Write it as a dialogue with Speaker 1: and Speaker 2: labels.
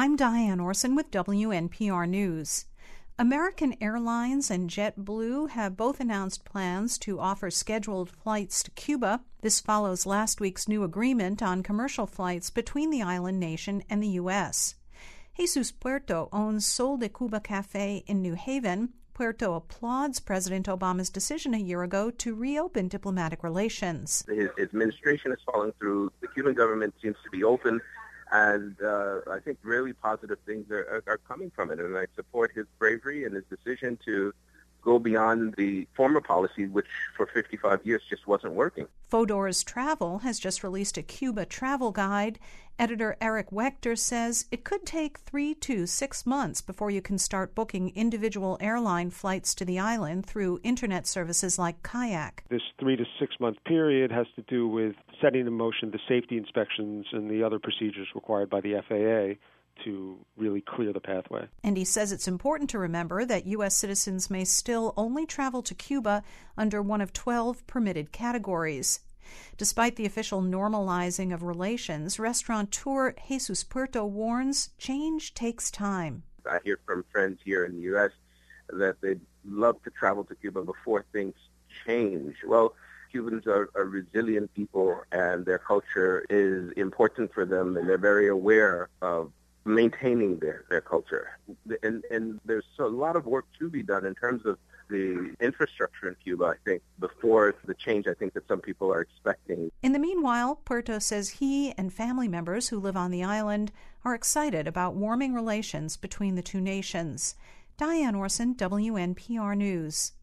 Speaker 1: I'm Diane Orson with WNPR News. American Airlines and JetBlue have both announced plans to offer scheduled flights to Cuba. This follows last week's new agreement on commercial flights between the island nation and the U.S. Jesus Puerto owns Sol de Cuba Cafe in New Haven. Puerto applauds President Obama's decision a year ago to reopen diplomatic relations.
Speaker 2: His administration is following through. The Cuban government seems to be open, and I think really positive things are coming from it. And I support his bravery and his decision to go beyond the former policy, which for 55 years just wasn't working.
Speaker 1: Fodor's Travel has just released a Cuba travel guide. Editor Eric Wechter says it could take 3 to 6 months before you can start booking individual airline flights to the island through internet services like Kayak.
Speaker 3: This 3 to 6 month period has to do with setting in motion the safety inspections and the other procedures required by the FAA to really clear the pathway.
Speaker 1: And he says it's important to remember that U.S. citizens may still only travel to Cuba under one of 12 permitted categories. Despite the official normalizing of relations, restaurateur Jesus Puerto warns change takes time.
Speaker 2: I hear from friends here in the U.S. that they'd love to travel to Cuba before things change. Well, Cubans are resilient people, and their culture is important for them, and they're very aware of maintaining their culture. And there's a lot of work to be done in terms of the infrastructure in Cuba, I think, before the change I think that some people are expecting.
Speaker 1: In the meanwhile, Puerto says he and family members who live on the island are excited about warming relations between the two nations. Diane Orson, WNPR News.